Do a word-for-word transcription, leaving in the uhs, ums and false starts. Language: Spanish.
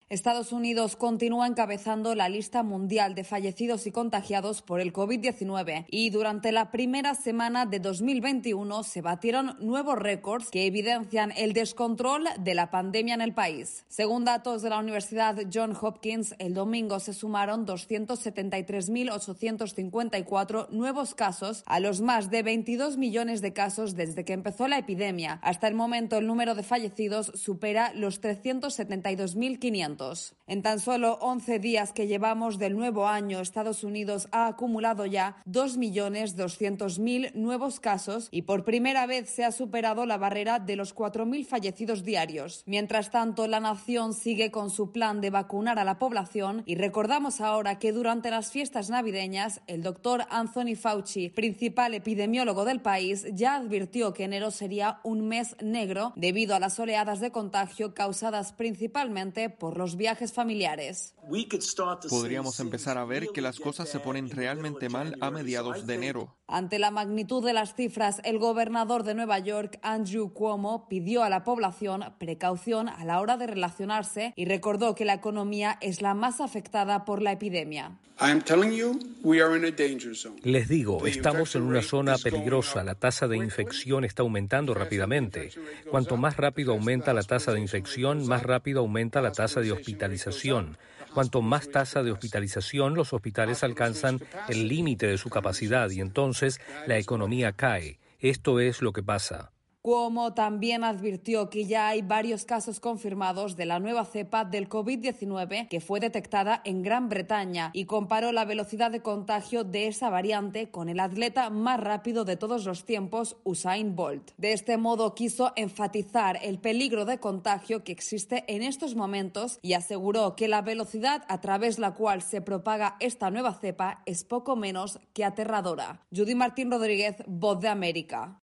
Estados Unidos continúa encabezando la lista mundial de fallecidos y contagiados por el COVID diecinueve y durante la primera semana de dos mil veintiuno se batieron nuevos récords que evidencian el descontrol de la pandemia en el país. Según datos de la Universidad Johns Hopkins, el domingo se sumaron doscientos setenta y tres mil ochocientos cincuenta y cuatro nuevos casos a los más de veintidós millones de casos desde que empezó la epidemia. Hasta el momento, el número de fallecidos supera los trescientos setenta y dos mil quinientos. En tan solo once días que llevamos del nuevo año, Estados Unidos ha acumulado ya dos millones doscientos mil nuevos casos y por primera vez se ha superado la barrera de los cuatro mil fallecidos diarios. Mientras tanto, la nación sigue con su plan de vacunar a la población y recordamos ahora que durante las fiestas navideñas, el doctor Anthony Fauci, principal epidemiólogo del país, ya advirtió que enero sería un mes negro debido a las oleadas de contagio causadas principalmente por los viajes familiares. Podríamos empezar a ver que las cosas se ponen realmente mal a mediados de enero. Ante la magnitud de las cifras, el gobernador de Nueva York, Andrew Cuomo, pidió a la población precaución a la hora de relacionarse y recordó que la economía es la más afectada por la epidemia. Les digo, estamos en una zona peligrosa. La tasa de infección está aumentando rápidamente. Cuanto más rápido aumenta la tasa de infección, más rápido aumenta la tasa de hospitalización. Cuanto más tasa de hospitalización, los hospitales alcanzan el límite de su capacidad y entonces la economía cae. Esto es lo que pasa. Cuomo también advirtió que ya hay varios casos confirmados de la nueva cepa del COVID diecinueve que fue detectada en Gran Bretaña y comparó la velocidad de contagio de esa variante con el atleta más rápido de todos los tiempos, Usain Bolt. De este modo quiso enfatizar el peligro de contagio que existe en estos momentos y aseguró que la velocidad a través de la cual se propaga esta nueva cepa es poco menos que aterradora. Judy Martín Rodríguez, Voz de América.